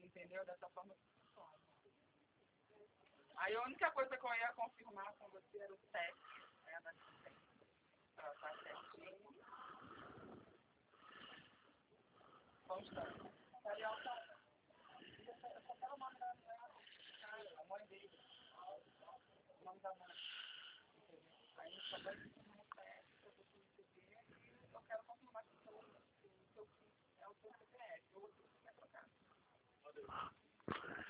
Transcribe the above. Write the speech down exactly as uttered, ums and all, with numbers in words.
Entendeu? Dessa forma que funciona. Aí a única coisa que eu ia confirmar com você era o teste, né, da assistência, para estar certinho. Constante. Ariel, tá? Eu só quero o nome da minha, a mãe dele. O nome da mãe. Aí só vai confirmar o teste para você receber e eu quero confirmar que o seu filho é o seu C P F ou o que você quer trocar.